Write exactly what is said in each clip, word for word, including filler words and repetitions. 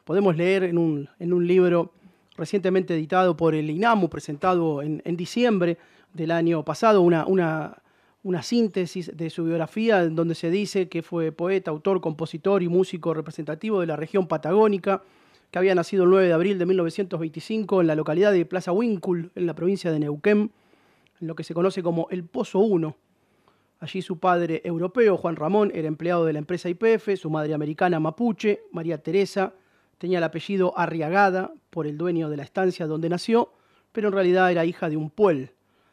podemos leer en un, en un libro recientemente editado por el INAMU, presentado en, en diciembre del año pasado, una, una, una síntesis de su biografía en donde se dice que fue poeta, autor, compositor y músico representativo de la región patagónica, que había nacido el nueve de abril de mil novecientos veinticinco en la localidad de Plaza Huíncul, en la provincia de Neuquén, en lo que se conoce como el Pozo uno. Allí su padre europeo, Juan Ramón, era empleado de la empresa Y P F, su madre americana mapuche, María Teresa, tenía el apellido Arriagada por el dueño de la estancia donde nació, pero en realidad era hija de un puel.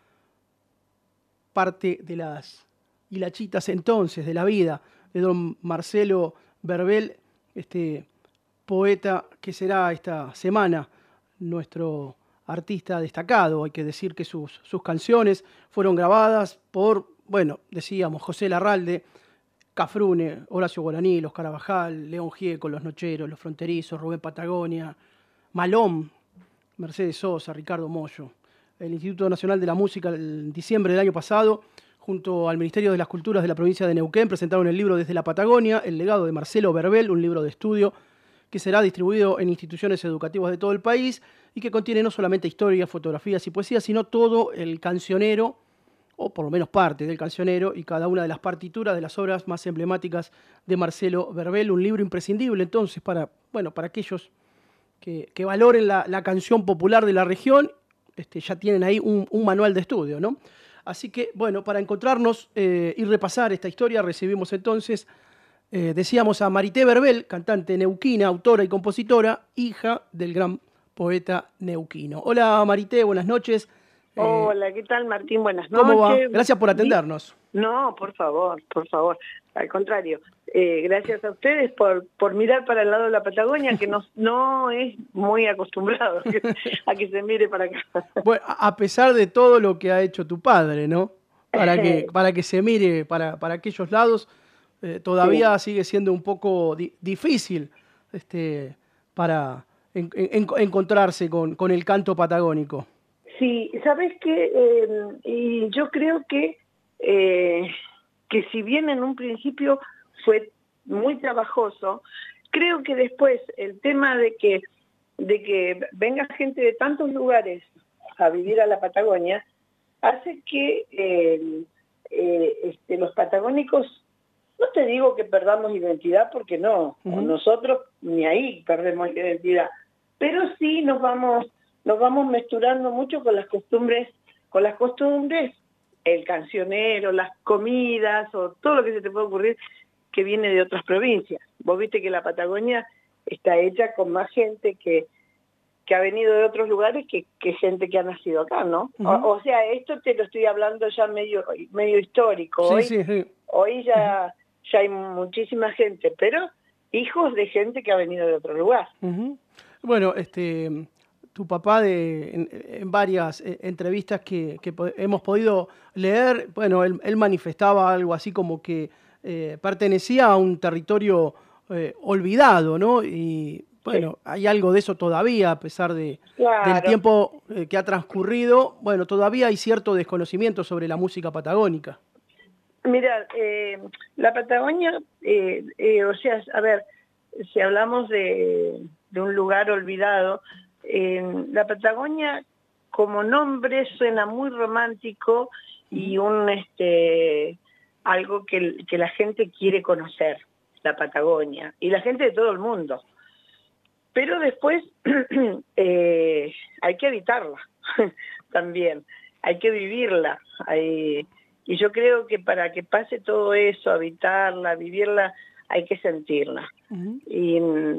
Parte de las hilachitas entonces de la vida de don Marcelo Verbel, este poeta que será esta semana nuestro artista destacado. Hay que decir que sus, sus canciones fueron grabadas por, bueno, decíamos, José Larralde, Cafrune, Horacio Guaraní, Los Carabajal, León Gieco, Los Nocheros, Los Fronterizos, Rubén Patagonia, Malón, Mercedes Sosa, Ricardo Mollo. El Instituto Nacional de la Música, en diciembre del año pasado, junto al Ministerio de las Culturas de la provincia de Neuquén, presentaron el libro Desde la Patagonia, el legado de Marcelo Verbel, un libro de estudio que será distribuido en instituciones educativas de todo el país y que contiene no solamente historias, fotografías y poesía, sino todo el cancionero, o por lo menos parte del cancionero, y cada una de las partituras de las obras más emblemáticas de Marcelo Verbel, un libro imprescindible entonces para, bueno, para aquellos que, que valoren la, la canción popular de la región, este, ya tienen ahí un, un manual de estudio, ¿no? Así que, bueno, para encontrarnos eh, y repasar esta historia, recibimos entonces, eh, decíamos, a Marité Verbel, cantante neuquina, autora y compositora, hija del gran poeta neuquino. Hola Marité, buenas noches. Hola, ¿qué tal, Martín? Buenas noches. ¿Cómo va? Gracias por atendernos. No, por favor, por favor. Al contrario, eh, gracias a ustedes por, por mirar para el lado de la Patagonia, que no, no es muy acostumbrado a que, a que se mire para acá. Bueno, a pesar de todo lo que ha hecho tu padre, ¿no? Para que, para que se mire para, para aquellos lados, eh, todavía sí. Sigue siendo un poco di difícil este, para en, en, encontrarse con, con el canto patagónico. Sí, ¿sabes qué? Eh, y yo creo que, eh, que si bien en un principio fue muy trabajoso, creo que después el tema de que, de que venga gente de tantos lugares a vivir a la Patagonia, hace que eh, eh, este, los patagónicos, no te digo que perdamos identidad, porque no, uh-huh. Nosotros ni ahí perdemos identidad, pero sí nos vamos... nos vamos mezclando mucho con las costumbres, con las costumbres, el cancionero, las comidas o todo lo que se te puede ocurrir que viene de otras provincias. Vos viste que la Patagonia está hecha con más gente que, que ha venido de otros lugares que, que gente que ha nacido acá, ¿no? Uh-huh. o, o sea, esto te lo estoy hablando ya medio, medio histórico. Sí, hoy, sí, sí. hoy ya, uh-huh. ya hay muchísima gente, pero hijos de gente que ha venido de otro lugar. Uh-huh. Bueno, este... tu papá de, en, en varias entrevistas que, que hemos podido leer, bueno, él, él manifestaba algo así como que eh, pertenecía a un territorio eh, olvidado, ¿no? Y bueno, sí. Hay algo de eso todavía, a pesar de, claro. del tiempo eh, que ha transcurrido, bueno, todavía hay cierto desconocimiento sobre la música patagónica. Mira, eh, la Patagonia, eh, eh, o sea, a ver, si hablamos de, de un lugar olvidado, Eh, la Patagonia como nombre suena muy romántico y un este algo que, que la gente quiere conocer, la Patagonia, y la gente de todo el mundo. Pero después eh, hay que habitarla también, hay que vivirla. Hay, y yo creo que para que pase todo eso, habitarla, vivirla, hay que sentirla. Uh-huh. y,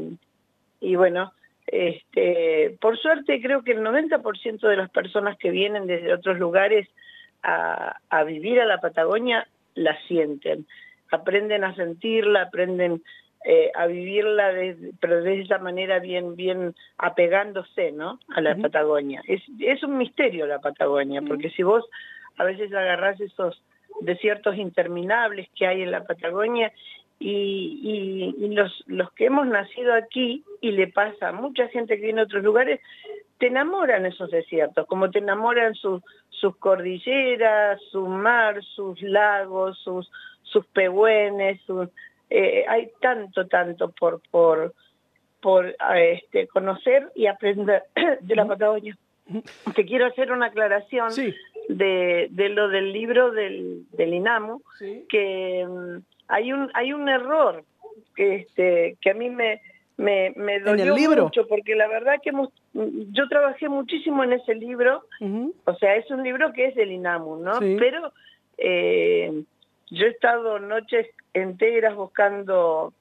y bueno, Este, por suerte creo que el noventa por ciento de las personas que vienen desde otros lugares a, a vivir a la Patagonia la sienten, aprenden a sentirla, aprenden eh, a vivirla, de, pero de esa manera bien, bien apegándose, ¿no? A la uh-huh. Patagonia. Es, es un misterio la Patagonia, uh-huh. porque si vos a veces agarrás esos desiertos interminables que hay en la Patagonia, Y, y, y los, los que hemos nacido aquí, y le pasa a mucha gente que viene a otros lugares, te enamoran esos desiertos, como te enamoran sus, sus cordilleras, su mar, sus lagos, sus, sus pehúenes, sus, eh, hay tanto, tanto por, por, por este, conocer y aprender de la Patagonia. Te quiero hacer una aclaración sí. de, de lo del libro del, del INAMU, sí. que um, hay un hay un error que, este, que a mí me, me, me dolió ¿En el libro? mucho, porque la verdad que hemos, yo trabajé muchísimo en ese libro, uh-huh. O sea, es un libro que es del INAMU, ¿no? Sí. Pero eh, yo he estado noches enteras buscando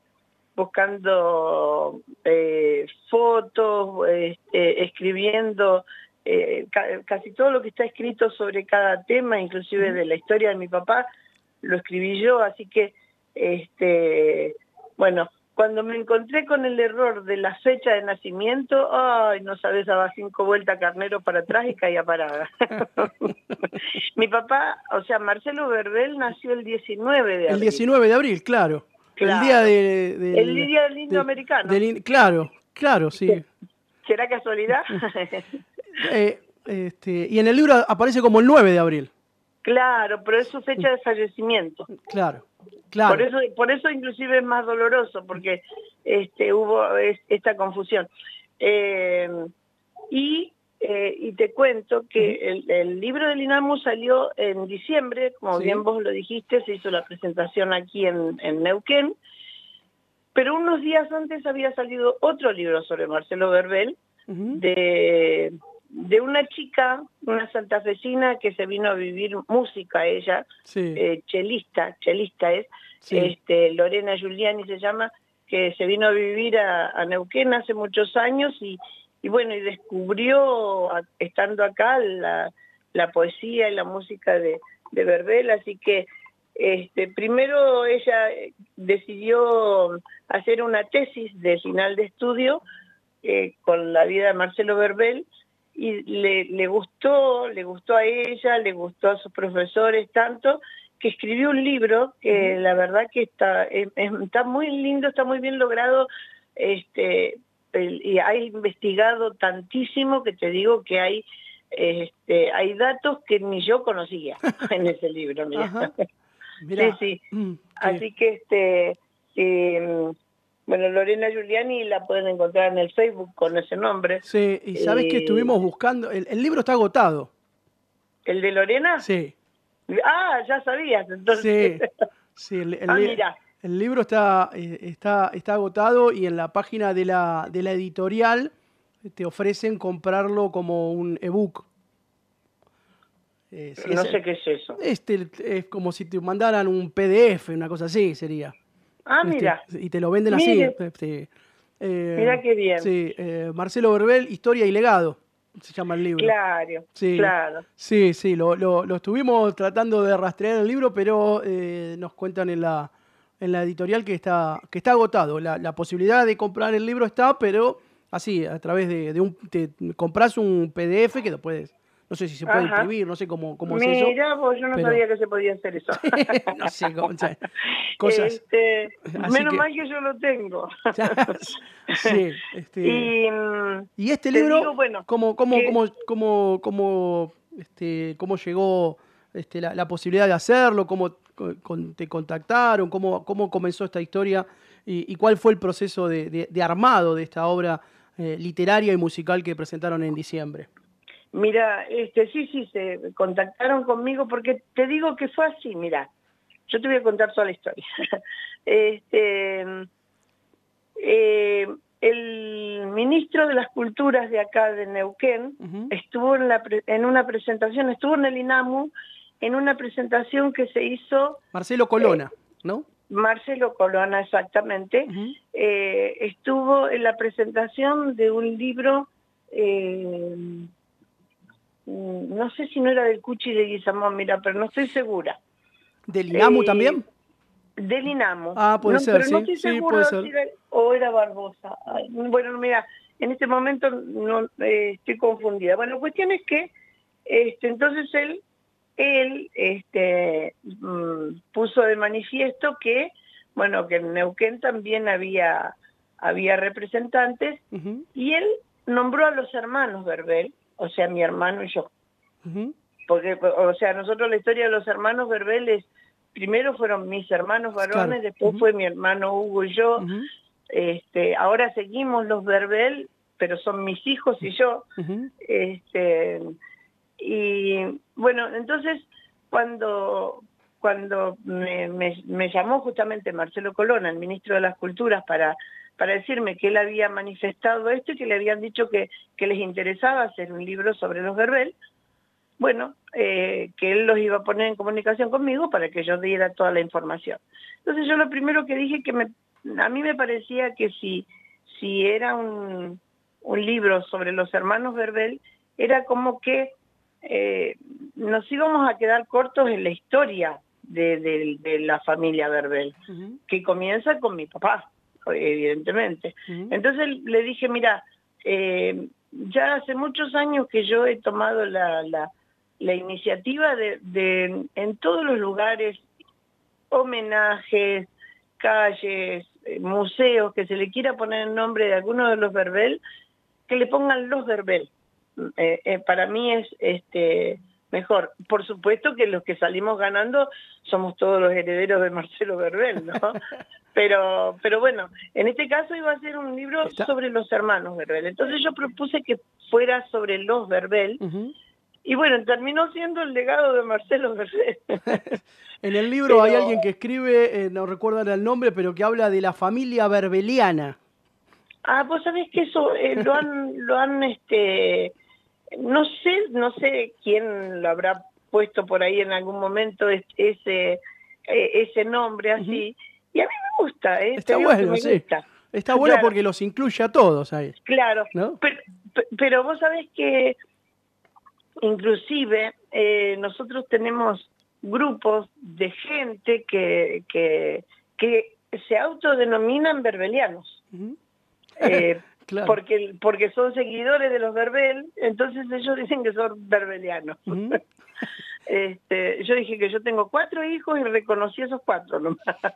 buscando eh, fotos, este, escribiendo eh, ca- casi todo lo que está escrito sobre cada tema, inclusive uh-huh. de la historia de mi papá, lo escribí yo, así que, este, bueno, cuando me encontré con el error de la fecha de nacimiento, ay, no sabes, daba cinco vueltas carnero para atrás y caía parada. Mi papá, o sea, Marcelo Verbel nació el diecinueve de abril. El diecinueve de abril, claro. Claro. El día de, de, el día del indio de, americano. Del, claro, claro, sí. ¿Será casualidad? eh, este, y en el libro aparece como el nueve de abril. Claro, pero es su fecha de fallecimiento. Claro, claro. Por eso, por eso inclusive es más doloroso, porque este, hubo es, esta confusión. Eh, y, eh, y te cuento que el, el libro del INAMU salió en diciembre, como sí. bien vos lo dijiste, se hizo la presentación aquí en, en Neuquén, pero unos días antes había salido otro libro sobre Marcelo Verbel, uh-huh. de, de una chica, una santafesina que se vino a vivir música ella, sí. eh, chelista, chelista es, sí. este, Lorena Giuliani se llama, que se vino a vivir a, a Neuquén hace muchos años y, y bueno, y descubrió, a, estando acá, la, la poesía y la música de, de Verbel, así que Este, primero ella decidió hacer una tesis de final de estudio eh, con la vida de Marcelo Verbel y le, le gustó, le gustó a ella, le gustó a sus profesores tanto que escribió un libro que la verdad que está, es, está muy lindo, está muy bien logrado, este, el, y ha investigado tantísimo que te digo que hay, este, hay datos que ni yo conocía en ese libro, mira. Mirá. Sí, sí. Mm, Así que, este, eh, bueno, Lorena Giuliani la pueden encontrar en el Facebook con ese nombre. Sí, y sabes eh, que estuvimos buscando, el, el libro está agotado. ¿El de Lorena? Sí. Ah, ya sabías, entonces. Sí, sí el, el, ah, mira. El libro está, eh, está, está agotado y en la página de la, de la editorial te ofrecen comprarlo como un ebook. Eh, si no es, sé qué es eso. Este es como si te mandaran un P D F, una cosa así sería. Ah, este, mira. Y te lo venden Mire. así. Este, eh, mira qué bien. Sí, eh, Marcelo Verbel, Historia y Legado, se llama el libro. Claro, sí, claro. Sí, sí, lo, lo, lo estuvimos tratando de rastrear el libro, pero eh, nos cuentan en la, en la editorial que está, que está agotado. La, la posibilidad de comprar el libro está, pero así, a través de, de un... Te compras un P D F que lo puedes... No sé si se puede Ajá. imprimir, no sé cómo, cómo es eso. Mira, vos, yo no pero... sabía que se podía hacer eso. no sé cómo, o sea, cosas. Este, menos que... mal que yo lo tengo. sí. Este... Y, y este libro, digo, bueno, ¿cómo, cómo, que... cómo, cómo, cómo, este, cómo llegó este, la, la posibilidad de hacerlo? ¿Cómo con, te contactaron? ¿Cómo, cómo comenzó esta historia? ¿Y, y cuál fue el proceso de, de, de armado de esta obra eh, literaria y musical que presentaron en diciembre? Mira, este, sí, sí, se contactaron conmigo porque te digo que fue así, mira, yo te voy a contar toda la historia. este, eh, el ministro de las Culturas de acá de Neuquén uh-huh. estuvo en, la pre- en una presentación, estuvo en el INAMU, en una presentación que se hizo... Marcelo Colonna, eh, ¿no? Marcelo Colonna, exactamente. Uh-huh. eh, estuvo en la presentación de un libro... Eh, no sé si no era del Cuchi de Guizamón, mira, pero no estoy segura. ¿Del INAMU eh, también? Del INAMU. Ah, puede no, ser, pero sí. no estoy sí, segura si era, o era Barbosa. Ay, bueno, mira, en este momento no eh, estoy confundida. Bueno, la cuestión es que este, entonces él, él este, mmm, puso de manifiesto que, bueno, que en Neuquén también había, había representantes uh-huh. y él nombró a los hermanos Verbel, o sea, mi hermano y yo. Uh-huh. Porque, o sea, nosotros la historia de los hermanos Verbel es, primero fueron mis hermanos varones, claro. después uh-huh. fue mi hermano Hugo y yo. Uh-huh. Este, ahora seguimos los Verbel, pero son mis hijos y yo. Uh-huh. Este, y bueno, entonces cuando, cuando me, me, me llamó justamente Marcelo Colonna, el ministro de las Culturas, para, para decirme que él había manifestado esto y que le habían dicho que, que les interesaba hacer un libro sobre los Verbel, bueno, eh, que él los iba a poner en comunicación conmigo para que yo diera toda la información. Entonces yo lo primero que dije que me, a mí me parecía que si, si era un, un libro sobre los hermanos Verbel, era como que eh, nos íbamos a quedar cortos en la historia de, de, de la familia Verbel, uh-huh. que comienza con mi papá, evidentemente. Uh-huh. Entonces le dije, mira, eh, ya hace muchos años que yo he tomado la... la la iniciativa de, de, en todos los lugares, homenajes, calles, eh, museos, que se le quiera poner el nombre de alguno de los Verbel, que le pongan los Verbel. Eh, eh, para mí es este mejor. Por supuesto que los que salimos ganando somos todos los herederos de Marcelo Verbel, ¿no? Pero, pero bueno, en este caso iba a ser un libro ¿Está? sobre los hermanos Verbel. Entonces yo propuse que fuera sobre los Verbel, uh-huh. Y bueno, terminó siendo el legado de Marcelo Verbel. En el libro pero... hay alguien que escribe, eh, no recuerdo el nombre, pero que habla de la familia verbeliana. Ah, vos sabés que eso eh, lo han, lo han, este, no sé, no sé quién lo habrá puesto por ahí en algún momento ese, ese nombre así. Uh-huh. Y a mí me gusta, ¿eh? Está bueno, me sí. Gusta. Está bueno claro. Porque los incluye a todos ahí. Claro, ¿no? pero, pero vos sabés que inclusive eh, nosotros tenemos grupos de gente que, que, que se autodenominan verbelianos. Uh-huh. eh, claro. porque, porque son seguidores de los Verbel, entonces ellos dicen que son verbelianos. Uh-huh. este, yo dije que yo tengo cuatro hijos y reconocí esos cuatro nomás.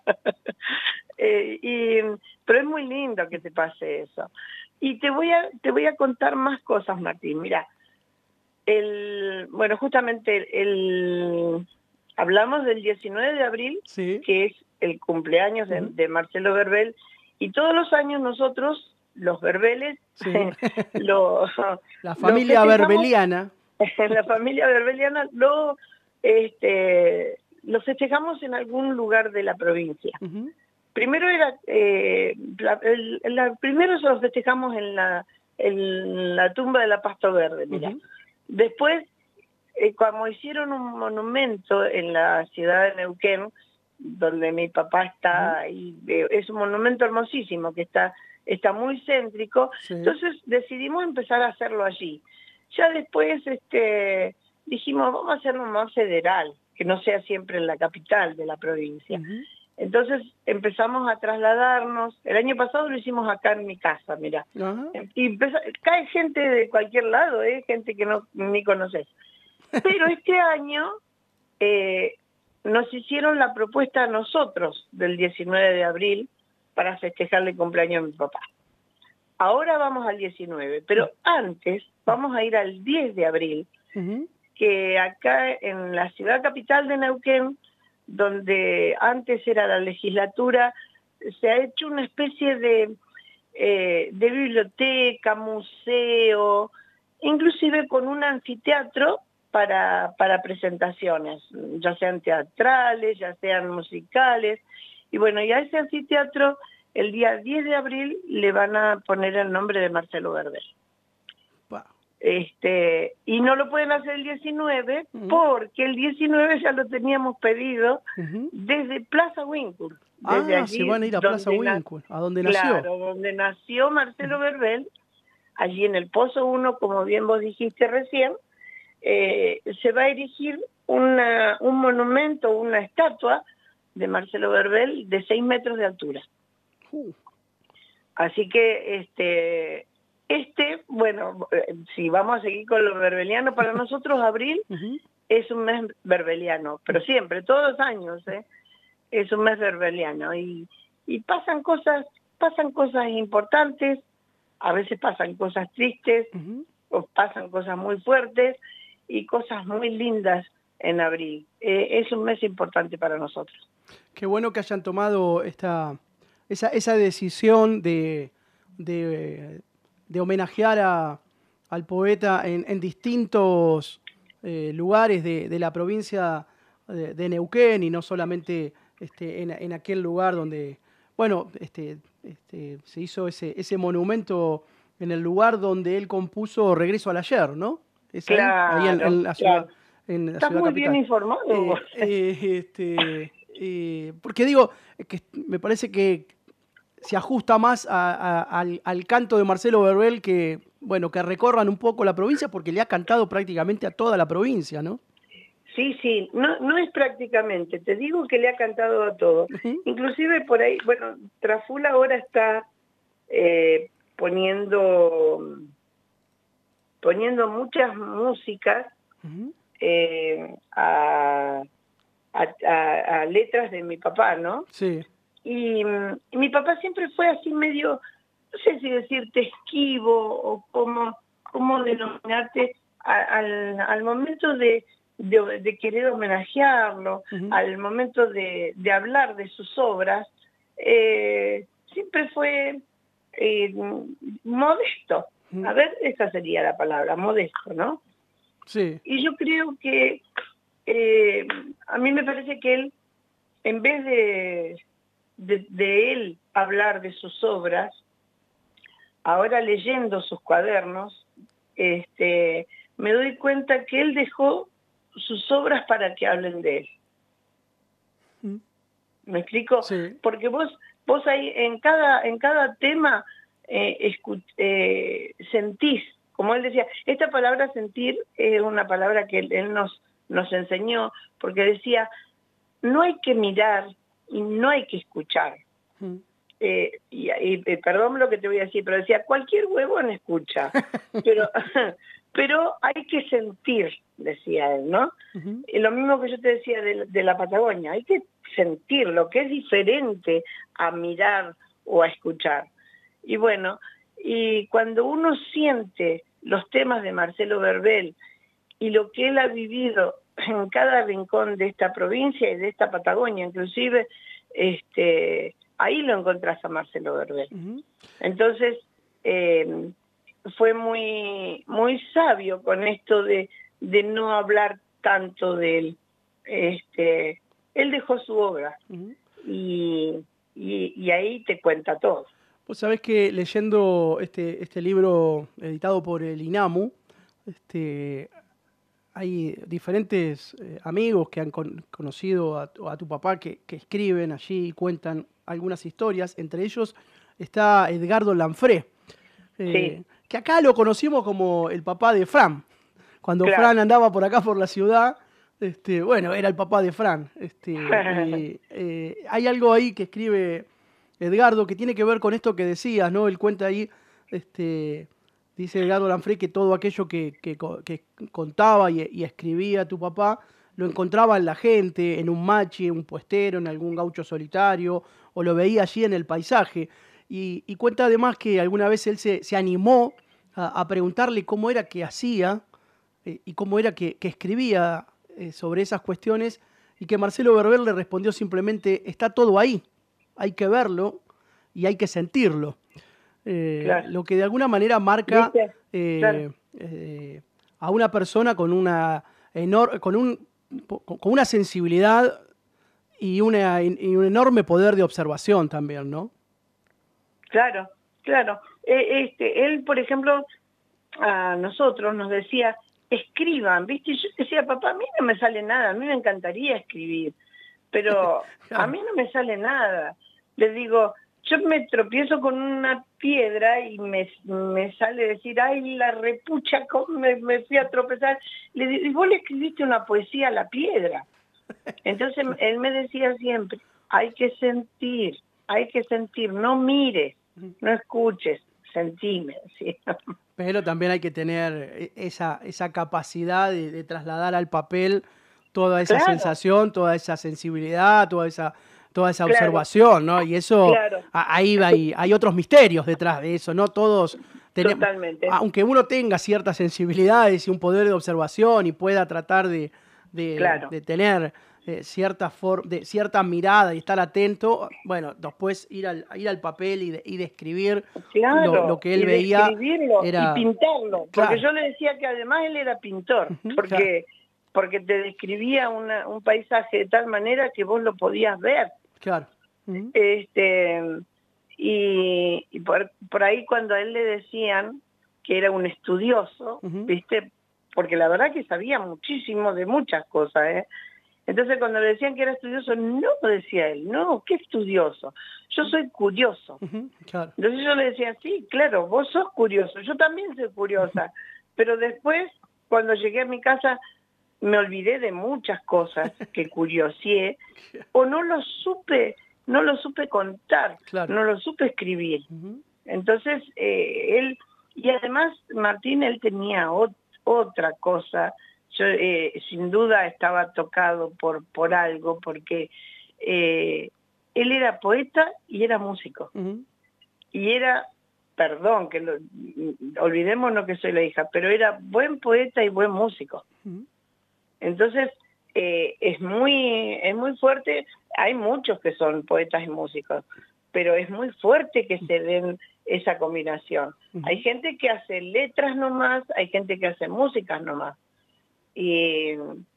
eh, y, pero es muy lindo que te pase eso. Y te voy a, te voy a contar más cosas, Martín. Mira, El, bueno, justamente el, el, hablamos del diecinueve de abril, sí. que es el cumpleaños de, uh-huh. de Marcelo Verbel, y todos los años nosotros, los Verbeles, sí. lo, la familia lo verbeliana, la familia verbeliana lo, este, lo festejamos en algún lugar de la provincia. Uh-huh. Primero era, eh, la, el, la, primero se lo festejamos en la, en la tumba de la Pasto Verde, mira. Uh-huh. Después, eh, cuando hicieron un monumento en la ciudad de Neuquén, donde mi papá está, uh-huh. y, eh, es un monumento hermosísimo, que está, está muy céntrico, sí. Entonces decidimos empezar a hacerlo allí. Ya después este, dijimos, vamos a hacerlo más federal, que no sea siempre en la capital de la provincia. Uh-huh. Entonces empezamos a trasladarnos. El año pasado lo hicimos acá en mi casa, mira. Uh-huh. Y empezó, cae gente de cualquier lado, ¿eh? Gente que no ni conoces. Pero este año eh, nos hicieron la propuesta a nosotros del diecinueve de abril para festejarle el cumpleaños a mi papá. Ahora vamos al diecinueve, pero antes vamos a ir al diez de abril, uh-huh. que acá en la ciudad capital de Neuquén, donde antes era la legislatura, se ha hecho una especie de, eh, de biblioteca, museo, inclusive con un anfiteatro para, para presentaciones, ya sean teatrales, ya sean musicales. Y bueno, y a ese anfiteatro, el día diez de abril, le van a poner el nombre de Marcelo Verbel. Wow. Este, y no lo pueden hacer el diecinueve, uh-huh. porque el diecinueve ya lo teníamos pedido uh-huh. desde Plaza Wincul. Desde ah, allí, se van a ir a Plaza Wincul, a donde nació. Claro, donde nació Marcelo uh-huh. Verbel, allí en el Pozo uno, como bien vos dijiste recién, eh, se va a erigir una, un monumento, una estatua de Marcelo Verbel de seis metros de altura. Uh. Así que este... Este, bueno, si vamos a seguir con lo verbeliano, para nosotros abril uh-huh. es un mes verbeliano, pero siempre, todos los años, ¿eh? Es un mes verbeliano y, y pasan cosas, pasan cosas importantes, a veces pasan cosas tristes, uh-huh. o pasan cosas muy fuertes y cosas muy lindas en abril. Eh, es un mes importante para nosotros. Qué bueno que hayan tomado esta esa, esa decisión de, de, de homenajear a, al poeta en, en distintos eh, lugares de, de la provincia de, de Neuquén y no solamente este, en, en aquel lugar donde, bueno, este, este, se hizo ese, ese monumento en el lugar donde él compuso Regreso al Ayer, ¿no? ¿Es ahí? Ahí en, Claro, en la ciudad, claro. en la Estás ciudad muy bien capital. informado. Eh, eh, este, eh, porque digo, que me parece que se ajusta más a- a- al, al canto de Marcelo Verbel que, bueno, que recorran un poco la provincia porque le ha cantado prácticamente a toda la provincia, ¿no? Sí, sí, no, no es prácticamente, te digo que le ha cantado a todo. Ujú, Inclusive por ahí, bueno, Traful ahora está eh, poniendo, poniendo muchas músicas ujú. eh, a, a- a- a letras de mi papá, ¿no? Sí. Y, mm, y mi papá siempre fue así medio, no sé si decirte esquivo o cómo, cómo denominarte a- al, al momento de, de, de querer homenajearlo, Ujú, al momento de, de hablar de sus obras, eh, siempre fue eh, modesto. ujú. A ver, esa sería la palabra, modesto, ¿no? Sí. Y yo creo que eh, a mí me parece que él, en vez de de, de él hablar de sus obras, ahora leyendo sus cuadernos, este, me doy cuenta que él dejó sus obras para que hablen de él. Ujú. ¿Me explico? Sí. Porque vos, vos ahí en cada, en cada tema eh, escu- eh, sentís, como él decía, esta palabra sentir es una palabra que él, él nos, nos enseñó, porque decía, no hay que mirar y no hay que escuchar. Ujú. Eh, y, y, eh, perdón lo que te voy a decir, pero decía, cualquier huevón escucha, pero, pero hay que sentir, decía él, ¿no? Ujú. Y lo mismo que yo te decía de, de la Patagonia, hay que sentir lo que es diferente a mirar o a escuchar. Y bueno, y cuando uno siente los temas de Marcelo Verbel y lo que él ha vivido en cada rincón de esta provincia y de esta Patagonia, inclusive, este, ahí lo encontrás a Marcelo Verbel. Ujú. Entonces, eh, fue muy, muy sabio con esto de, de no hablar tanto de él. Este, él dejó su obra Ujú. y, y, y ahí te cuenta todo. Vos sabés que leyendo este, este libro editado por el INAMU, este, hay diferentes eh, amigos que han con- conocido a, tu a tu papá que, que escriben allí y cuentan algunas historias. Entre ellos está Edgardo Lanfré, Sí, eh, que acá lo conocimos como el papá de Fran. Cuando Fran claro. andaba por acá por la ciudad, este, bueno, era el papá de Fran. Este, y eh, hay algo ahí que escribe Edgardo que tiene que ver con esto que decías, ¿no? Él cuenta ahí, este, dice Edgardo Lanfré que todo aquello que, que co- que contaba y, y escribía tu papá lo encontraba en la gente, en un machi, en un puestero, en algún gaucho solitario, o lo veía allí en el paisaje. Y, y cuenta además que alguna vez él se, se animó a, a preguntarle cómo era que hacía eh, y cómo era que, que escribía eh, sobre esas cuestiones y que Marcelo Berber le respondió simplemente, está todo ahí, hay que verlo y hay que sentirlo. Eh, Claro, lo que de alguna manera marca ¿viste? Claro. eh, eh, a una persona con una, enor con un, con una sensibilidad y, una, y un enorme poder de observación también, ¿no? Claro, claro. Eh, este, él, por ejemplo, a nosotros nos decía, escriban, ¿viste? Y yo decía, papá, a mí no me sale nada, a mí me encantaría escribir, pero a Claro. mí no me sale nada. Le digo, yo me tropiezo con una piedra y me, me sale decir, ay, la repucha, cómo me, me fui a tropezar. Le digo, y vos le escribiste una poesía a la piedra. Entonces él me decía siempre, hay que sentir, hay que sentir, no mires, no escuches, sentí, me decía. Pero también hay que tener e- esa, esa capacidad de, de trasladar al papel toda esa Claro, sensación, toda esa sensibilidad, toda esa, toda esa claro, observación, ¿no? Y eso, claro, a- ahí hay, hay otros misterios detrás de eso, ¿no? Todos tenemos, totalmente, aunque uno tenga ciertas sensibilidades y un poder de observación y pueda tratar de, de- claro, de tener eh, cierta, for de, cierta mirada y estar atento, bueno, después ir al, ir al papel y, de, y describir Claro, lo, lo que él y veía. describirlo Era... y pintarlo, Claro. porque yo le decía que además él era pintor, Uh-huh, porque, claro. porque te describía una, un paisaje de tal manera que vos lo podías ver. Claro. Uh-huh. Este, y y por, por ahí cuando a él le decían que era un estudioso, Uh-huh. ¿viste? Porque la verdad que sabía muchísimo de muchas cosas, ¿eh? Entonces cuando le decían que era estudioso, no, decía él, no, ¿qué estudioso? Yo soy curioso. Uh-huh, claro. Entonces yo le decía, sí, claro, vos sos curioso, yo también soy curiosa, pero después, cuando llegué a mi casa, me olvidé de muchas cosas que curiosié, o no lo supe, no lo supe contar, Claro. no lo supe escribir. Uh-huh. Entonces, eh, él, y además Martín, él tenía ot otra cosa. Yo eh, sin duda estaba tocado por, por algo, porque eh, él era poeta y era músico. Uh-huh. Y era, perdón, que lo, olvidémonos que soy la hija, pero era buen poeta y buen músico. Uh-huh. Entonces, eh, es muy, es muy fuerte. Hay muchos que son poetas y músicos, pero es muy fuerte que se den esa combinación. Uh-huh. Hay gente que hace letras nomás, hay gente que hace músicas nomás. Y,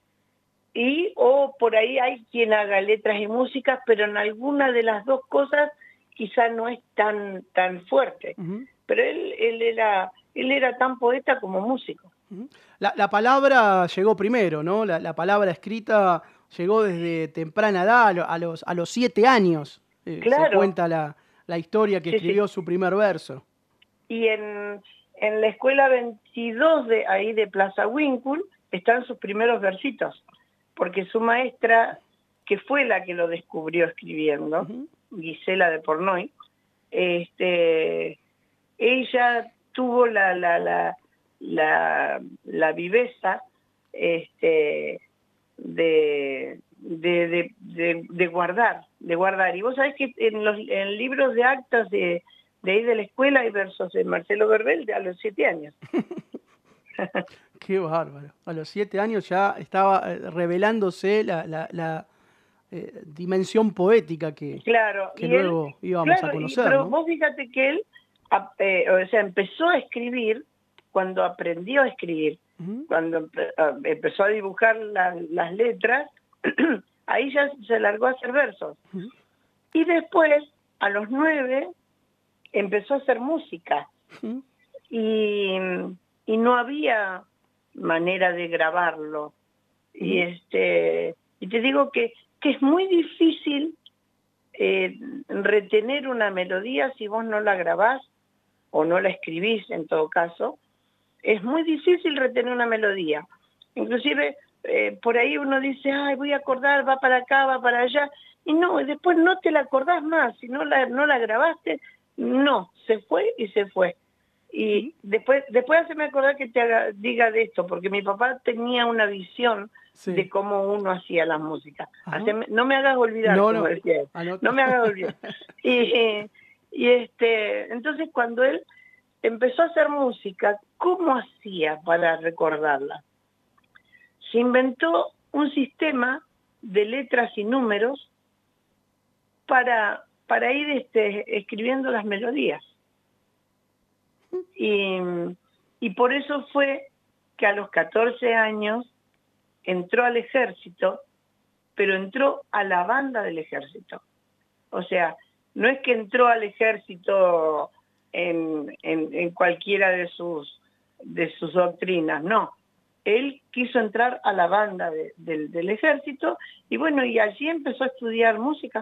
y o por ahí hay quien haga letras y músicas, pero en alguna de las dos cosas quizá no es tan tan fuerte. Uh-huh. Pero él él era él era tan poeta como músico. Uh-huh. La, la palabra llegó primero, ¿no? La, la palabra escrita llegó desde temprana edad, a los a los siete años. Eh, claro. Se cuenta la, la historia que sí, escribió sí. su primer verso. Y en, en la escuela veintidós de ahí de Plaza Winkle están sus primeros versitos, porque su maestra, que fue la que lo descubrió escribiendo, uh-huh. Gisela de Pornoy, este, ella tuvo la la la la, la viveza este, de, de, de, de, de guardar, de guardar. Y vos sabés que en los en libros de actas de, de ahí de la escuela hay versos de Marcelo Verbel de a los siete años. Qué bárbaro. A los siete años ya estaba revelándose la, la, la eh, dimensión poética que, claro, que y luego él, íbamos claro, a conocer. Y, pero ¿no? vos fíjate que él eh, o sea, empezó a escribir cuando aprendió a escribir. Uh-huh. Cuando empezó a dibujar la, las letras, ahí ya se largó a hacer versos. Uh-huh. Y después, a los nueve, empezó a hacer música. Uh-huh. y, y no había manera de grabarlo. Uh-huh. Y este y te digo que, que es muy difícil eh, retener una melodía si vos no la grabás o no la escribís en todo caso. Es muy difícil retener una melodía. Inclusive eh, por ahí uno dice, ay, voy a acordar, va para acá, va para allá, y no, después no te la acordás más, si no la, no la grabaste, no, se fue y se fue. Y uh-huh. después después haceme acordar que te haga, diga de esto, porque mi papá tenía una visión sí. de cómo uno hacía la música. Uh-huh. Haceme, no me hagas olvidar, no, como no. decía él, no me hagas olvidar. y, y este entonces cuando él empezó a hacer música, ¿cómo hacía para recordarla? Se inventó un sistema de letras y números para, para ir este, escribiendo las melodías. Y, y por eso fue que a los catorce años entró al ejército, pero entró a la banda del ejército. O sea, no es que entró al ejército en, en, en cualquiera de sus, de sus doctrinas, no. Él quiso entrar a la banda de, de, del ejército y bueno, y allí empezó a estudiar música.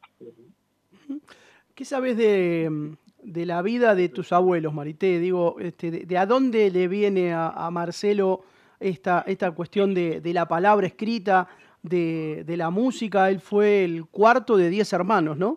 ¿Qué sabes de, de la vida de tus abuelos, Marité? Digo, este, de, de a dónde le viene a, a Marcelo esta, esta cuestión de, de la palabra escrita, de, de la música? Él fue el cuarto de diez hermanos, ¿no?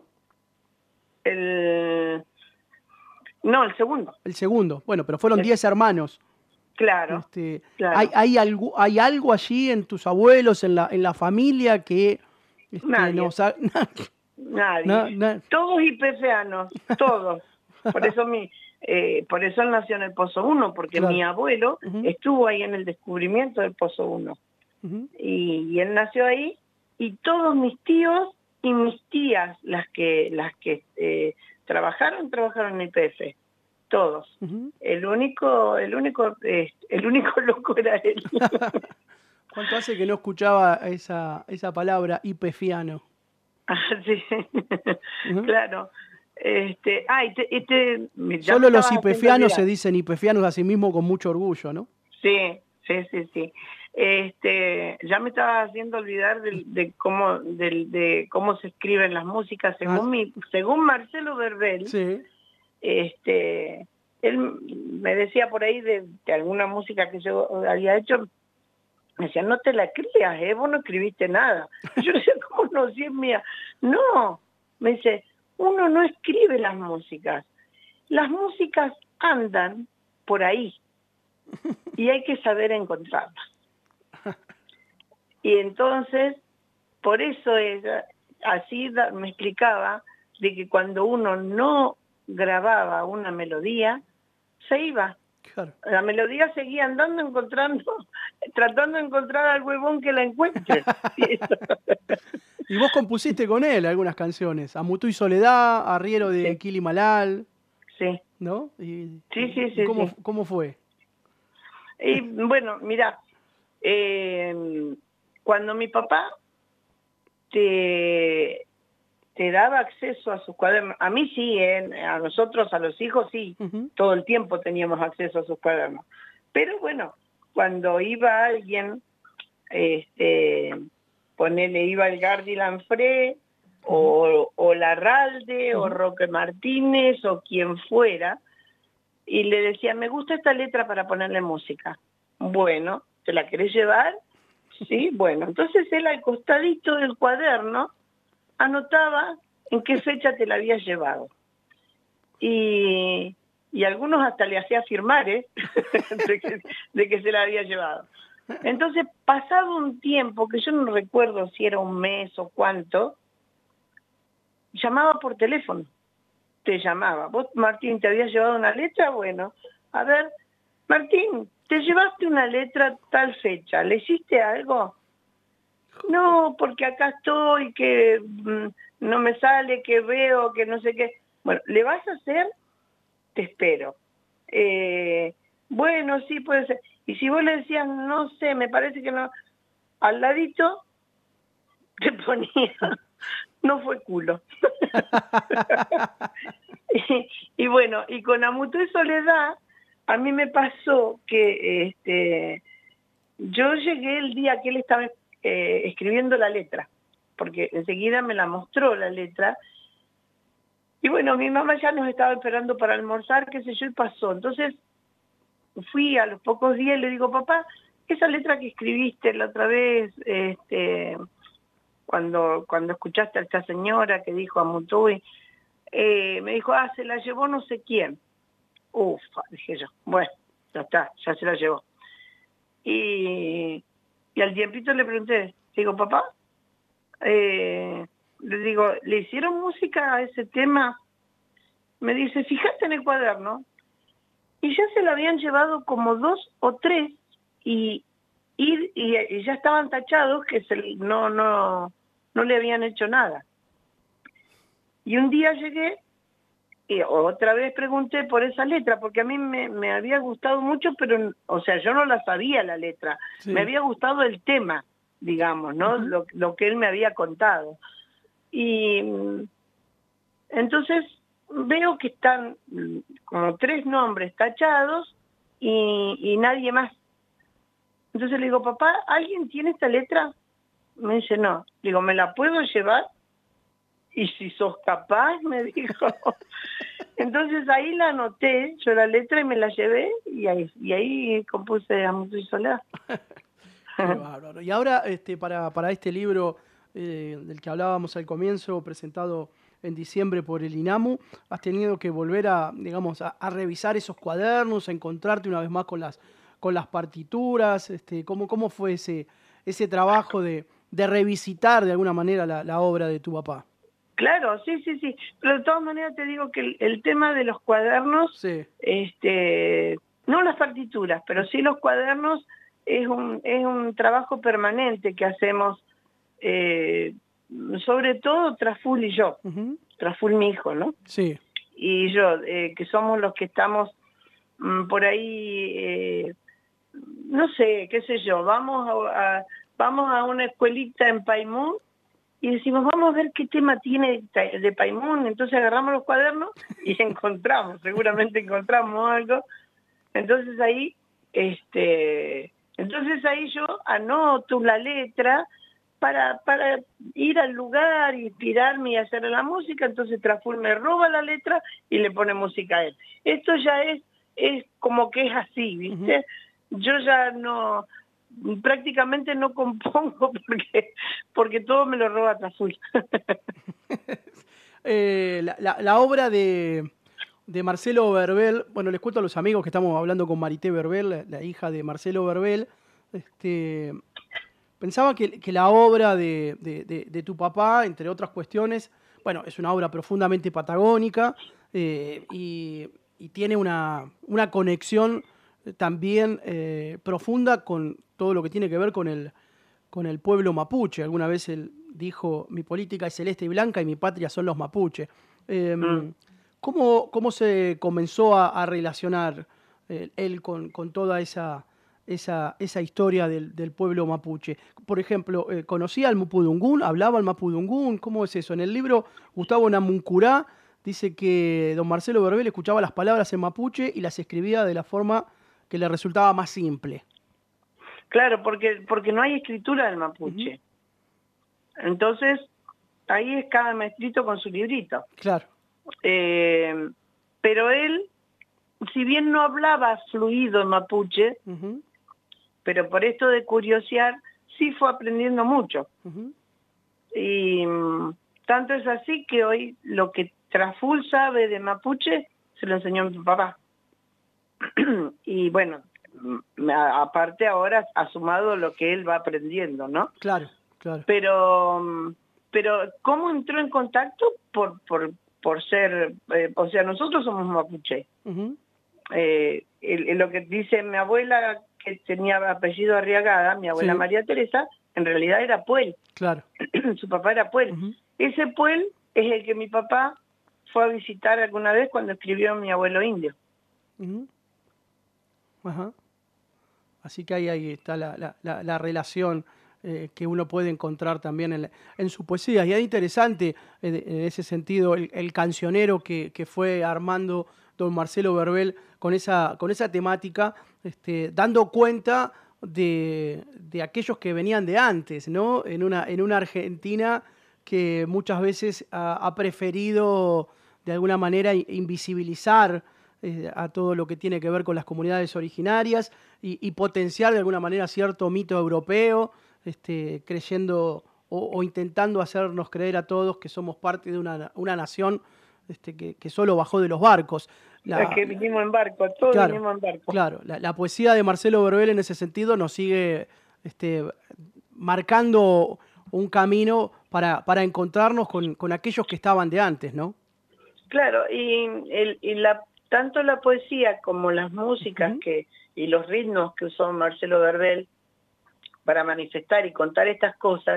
El... No, el segundo. El segundo, bueno, pero fueron diez hermanos. Claro, este, claro. ¿hay, hay, algo, ¿Hay algo allí en tus abuelos, en la, en la familia que este, nadie. nos ha... nadie. Na, na... Todos hipefeanos, todos. Por eso mi, eh, por eso él nació en el Pozo uno, porque claro. mi abuelo uh-huh. estuvo ahí en el descubrimiento del Pozo uno. Uh-huh. y, y él nació ahí y todos mis tíos y mis tías, las que las que eh, trabajaron, trabajaron en I P F, todos. Uh-huh. El único, el único, eh, el único loco era él. ¿Cuánto hace que no escuchaba esa, esa palabra, ipefiano? Ah, sí, uh-huh. Claro. Este, ah, y te, y te, Solo los ipefianos se dicen ipefianos a sí mismos con mucho orgullo, ¿no? Sí, sí, sí, sí. Este, ya me estaba haciendo olvidar de, de cómo de, de cómo se escriben las músicas según ah. mi, según Marcelo Verbel. Sí. Este, él me decía por ahí de, de alguna música que yo había hecho, me decía, no te la creas, ¿eh? Vos no escribiste nada. Yo le decía, ¿cómo no? Si es mía. No, me dice, uno no escribe las músicas. Las músicas andan por ahí y hay que saber encontrarlas. Y entonces, por eso ella, así da, me explicaba de que cuando uno no grababa una melodía, se iba. Claro. La melodía seguía andando, encontrando, tratando de encontrar al huevón que la encuentre. Y vos compusiste con él algunas canciones, Amutú y Soledad, Arriero de sí. Kili Malal. Sí. ¿No? Y, sí, sí, sí. ¿cómo, sí. ¿Cómo fue? Y bueno, mira, eh, cuando mi papá te, te daba acceso a sus cuadernos, a mí sí, eh, a nosotros, a los hijos sí, uh-huh. todo el tiempo teníamos acceso a sus cuadernos. Pero bueno, cuando iba alguien, este, ponele, iba el Gardi Lanfré, uh-huh. o, o Larralde, uh-huh. o Roque Martínez, o quien fuera, y le decía, me gusta esta letra para ponerle música. Bueno, ¿te la querés llevar? Sí, bueno. Entonces él al costadito del cuaderno anotaba en qué fecha te la habías llevado. Y, y algunos hasta le hacía firmar, ¿eh? de, que, de que se la había llevado. Entonces, pasado un tiempo, que yo no recuerdo si era un mes o cuánto, llamaba por teléfono. Te llamaba. ¿Vos, Martín, te habías llevado una letra? Bueno, a ver, Martín, ¿te llevaste una letra tal fecha? ¿Le hiciste algo? No, porque acá estoy, que mmm, no me sale, que veo, que no sé qué. Bueno, ¿le vas a hacer? Te espero. Eh, bueno, sí, puede ser. Y si vos le decías, no sé, me parece que no, al ladito te ponía... No fue culo. y, y bueno, y con Amutú y Soledad, a mí me pasó que este, yo llegué el día que él estaba eh, escribiendo la letra, porque enseguida me la mostró la letra, y bueno, mi mamá ya nos estaba esperando para almorzar, qué sé yo, y pasó. Entonces fui a los pocos días y le digo, papá, esa letra que escribiste la otra vez, este... Cuando, cuando escuchaste a esta señora que dijo a Mutuy, eh, me dijo, ah, se la llevó no sé quién. Ufa, dije yo, bueno, ya está, ya se la llevó. Y, y al tiempito le pregunté, digo, papá, eh, le digo, ¿le hicieron música a ese tema? Me dice, fíjate en el cuaderno. Y ya se la habían llevado como dos o tres y... Y, y, y ya estaban tachados que se, no, no, no le habían hecho nada. Y un día llegué y otra vez pregunté por esa letra, porque a mí me, me había gustado mucho, pero, o sea, yo no la sabía la letra. Sí. Me había gustado el tema, digamos, ¿no? Uh-huh. Lo, lo que él me había contado. Y entonces veo que están como tres nombres tachados y, y nadie más. Entonces le digo, papá, ¿alguien tiene esta letra? Me dice, no. Le digo, ¿me la puedo llevar? Y si sos capaz, me dijo. Entonces ahí la anoté, yo la letra y me la llevé y ahí, y ahí compuse Amutú y Soledad. Qué bárbaro. Y ahora, este, para, para este libro eh, del que hablábamos al comienzo, presentado en diciembre por el INAMU, has tenido que volver a, digamos, a, a revisar esos cuadernos, a encontrarte una vez más con las con las partituras, este, ¿cómo, cómo fue ese, ese trabajo de, de revisitar de alguna manera la, la obra de tu papá? Claro, sí, sí, sí. Pero de todas maneras te digo que el, el tema de los cuadernos, sí. este, no las partituras, pero sí los cuadernos, es un, es un trabajo permanente que hacemos eh, sobre todo Traful y yo, uh-huh. Traful mi hijo, ¿no? Sí. Y yo, eh, que somos los que estamos mmm, por ahí, eh, no sé, qué sé yo, vamos a, a, vamos a una escuelita en Paimún y decimos, vamos a ver qué tema tiene de Paimún, entonces agarramos los cuadernos y encontramos, seguramente encontramos algo. Entonces ahí, este, entonces ahí yo anoto la letra para, para ir al lugar, inspirarme y hacer la música. Entonces Traful me roba la letra y le pone música a él. Esto ya es, es como que es así, ¿viste? Uh-huh. Yo ya no, prácticamente no compongo porque, porque todo me lo roba Traful. eh, la, la, la obra de... de Marcelo Verbel, bueno, les cuento a los amigos que estamos hablando con Marité Verbel, la, la hija de Marcelo Verbel, este, pensaba que, que la obra de, de, de, de tu papá, entre otras cuestiones, bueno, es una obra profundamente patagónica eh, y, y tiene una, una conexión también eh, profunda con todo lo que tiene que ver con el, con el pueblo mapuche. Alguna vez él dijo, mi política es celeste y blanca y mi patria son los mapuche. Eh, mm. ¿Cómo, ¿Cómo se comenzó a, a relacionar eh, él con, con toda esa, esa, esa historia del, del pueblo mapuche? Por ejemplo, eh, ¿conocía al mapudungún? ¿Hablaba al mapudungún? ¿Cómo es eso? En el libro, Gustavo Namuncurá dice que don Marcelo Verbel escuchaba las palabras en mapuche y las escribía de la forma que le resultaba más simple. Claro, porque, porque no hay escritura del mapuche. Uh-huh. Entonces, ahí es cada maestrito con su librito. Claro. Eh, pero él, si bien no hablaba fluido en mapuche, uh-huh. pero por esto de curiosear, sí fue aprendiendo mucho. Uh-huh. Y um, tanto es así que hoy lo que Traful sabe de mapuche se lo enseñó a mi papá. Y bueno, aparte ahora ha sumado lo que él va aprendiendo, ¿no? Claro, claro. Pero, pero ¿cómo entró en contacto? Por... por por ser, eh, o sea, nosotros somos mapuche. Uh-huh. Eh, el, el, lo que dice mi abuela, que tenía apellido Arriagada, mi abuela sí. María Teresa, en realidad era Puel. Claro. Su papá era Puel. Uh-huh. Ese Puel es el que mi papá fue a visitar alguna vez cuando escribió Mi abuelo indio. Uh-huh. Ajá. Así que ahí, ahí está la, la, la, la relación eh, que uno puede encontrar también en, en su poesía. Y es interesante eh, en ese sentido el, el cancionero que, que fue armando don Marcelo Verbel con esa, con esa temática, este, dando cuenta de, de aquellos que venían de antes, ¿no? En una, en una Argentina que muchas veces ha, ha preferido de alguna manera invisibilizar eh, a todo lo que tiene que ver con las comunidades originarias y, y potenciar de alguna manera cierto mito europeo, este, creyendo o, o intentando hacernos creer a todos que somos parte de una, una nación este, que, que solo bajó de los barcos. La, es que vinimos en barco, todos claro, vinimos en barco. Claro, la, la poesía de Marcelo Verbel en ese sentido nos sigue este, marcando un camino para, para encontrarnos con, con aquellos que estaban de antes, ¿no? Claro, y, el, y la, tanto la poesía como las músicas uh-huh. que, y los ritmos que usó Marcelo Verbel para manifestar y contar estas cosas,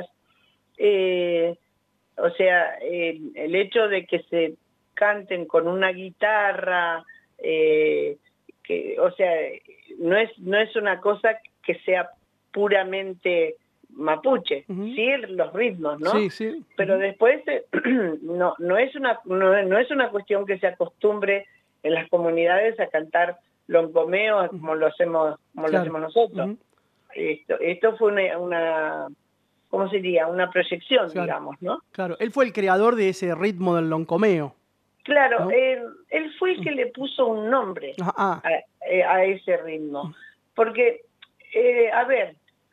eh, o sea, el, el hecho de que se canten con una guitarra, eh, que, o sea, no es, no es una cosa que sea puramente mapuche, uh-huh. sí los ritmos, ¿no? Sí, sí. Pero uh-huh. después eh, no, no es una, no, no es una cuestión que se acostumbre en las comunidades a cantar loncomeo uh-huh. como lo hacemos, como claro. lo hacemos nosotros. Uh-huh. Esto, esto fue una, una, ¿cómo se diría? Una proyección, claro. digamos, ¿no? Claro, él fue el creador de ese ritmo del loncomeo. Claro, ¿no? él, él fue el que le puso un nombre ah. a, a ese ritmo. Porque, eh, a ver,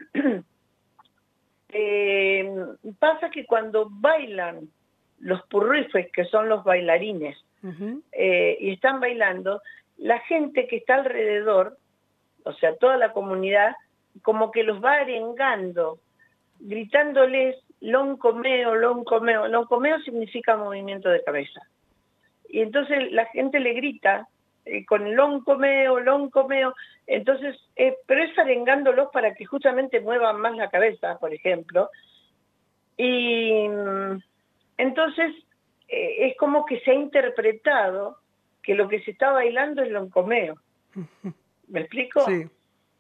eh, pasa que cuando bailan los purrifes, que son los bailarines, uh-huh. eh, y están bailando, la gente que está alrededor, o sea, toda la comunidad, como que los va arengando, gritándoles loncomeo, loncomeo. Loncomeo significa movimiento de cabeza. Y entonces la gente le grita eh, con loncomeo, loncomeo. Entonces, eh, pero es arengándolos para que justamente muevan más la cabeza, por ejemplo. Y mm, entonces eh, es como que se ha interpretado que lo que se está bailando es loncomeo. ¿Me explico? Sí.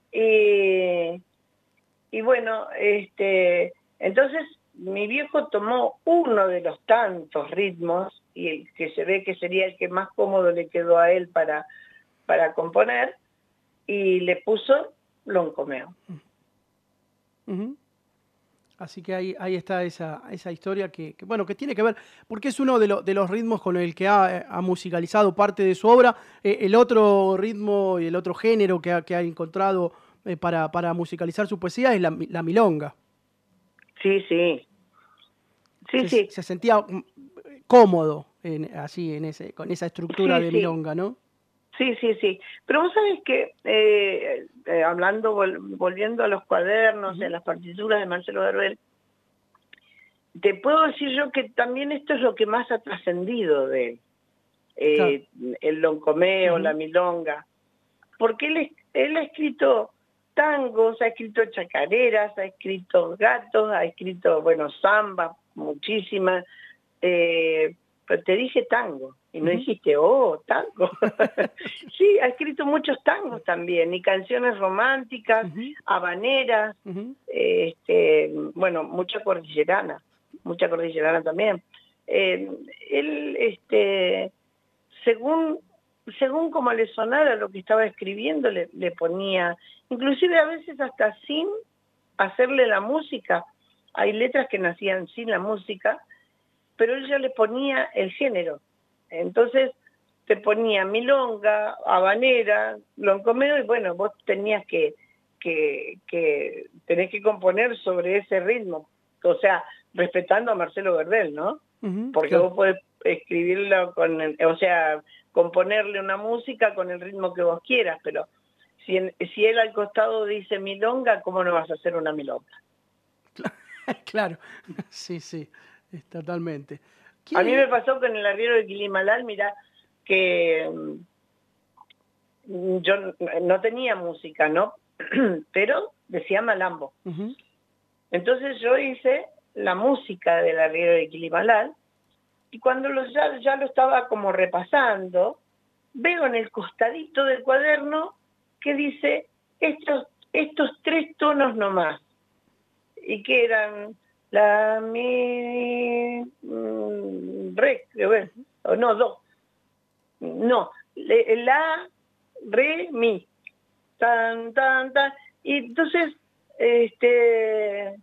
Y, y bueno, este, entonces mi viejo tomó uno de los tantos ritmos, y el que se ve que sería el que más cómodo le quedó a él para, para componer, y le puso loncomeo. Uh-huh. Así que ahí, ahí está esa, esa historia que, que, bueno, que tiene que ver, porque es uno de, lo, de los ritmos con el que ha, ha musicalizado parte de su obra. Eh, el otro ritmo y el otro género que ha, que ha encontrado eh, para, para musicalizar su poesía es la, la milonga. Sí, sí, sí, Se, sí, se sentía cómodo en, así, en ese, con esa estructura sí, de sí. milonga, ¿no? Sí, sí, sí. Pero vos sabés que, eh, eh, hablando, vol volviendo a los cuadernos, Uh-huh. a las partituras de Marcelo Gardel, te puedo decir yo que también esto es lo que más ha trascendido de él, Claro. eh, el loncomeo, la Uh-huh. milonga, porque él, él ha escrito tangos, ha escrito chacareras, ha escrito gatos, ha escrito, bueno, samba, muchísimas, eh, pero te dije tango, y no Uh-huh. dijiste, oh, tango. Sí, ha escrito muchos tangos también, y canciones románticas, Uh-huh. habaneras, Uh-huh. este, bueno, mucha cordillerana, mucha cordillerana también. Eh, él, este, según, según como le sonara lo que estaba escribiendo, le, le ponía, inclusive a veces hasta sin hacerle la música. Hay letras que nacían sin la música, pero él ya le ponía el género. Entonces te ponía milonga, habanera, loncomeo, y bueno, vos tenías que, que, que, tenés que componer sobre ese ritmo. O sea, respetando a Marcelo Gardel, ¿no? Uh-huh. Porque Claro. vos podés escribirlo con, el, o sea, componerle una música con el ritmo que vos quieras, pero si, en, si él al costado dice milonga, ¿cómo no vas a hacer una milonga? Claro, sí, sí, es totalmente. A mí me ¿Qué? pasó con el arriero de Quilimalal, mira, que mm, yo no tenía música, ¿no? Pero decía malambo. Uh-huh. Entonces yo hice la música del arriero de Quilimalal, y cuando lo, ya, ya lo estaba como repasando, veo en el costadito del cuaderno que dice estos, estos tres tonos nomás, y que eran la, mi, mm, re, creo que, o no, do, no, le, la, re, mi, tan, tan, tan, y entonces, este,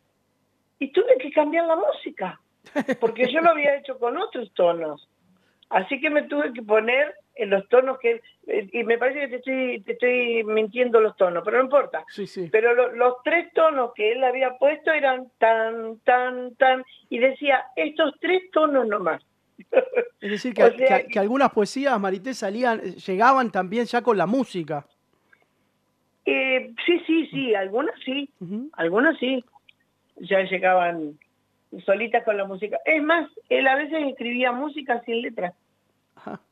y tuve que cambiar la música, porque yo lo había hecho con otros tonos. Así que me tuve que poner en los tonos que... Y me parece que te estoy, te estoy mintiendo los tonos, pero no importa. Sí, sí. Pero lo, los tres tonos que él había puesto eran tan, tan, tan... Y decía, estos tres tonos nomás. Es decir, O que, sea que, que que... algunas poesías, Marité, salían, llegaban también ya con la música. Eh, sí, sí, sí, algunas sí. Uh-huh. Algunas sí. Ya llegaban solitas con la música. Es más, él a veces escribía música sin letras. Ajá.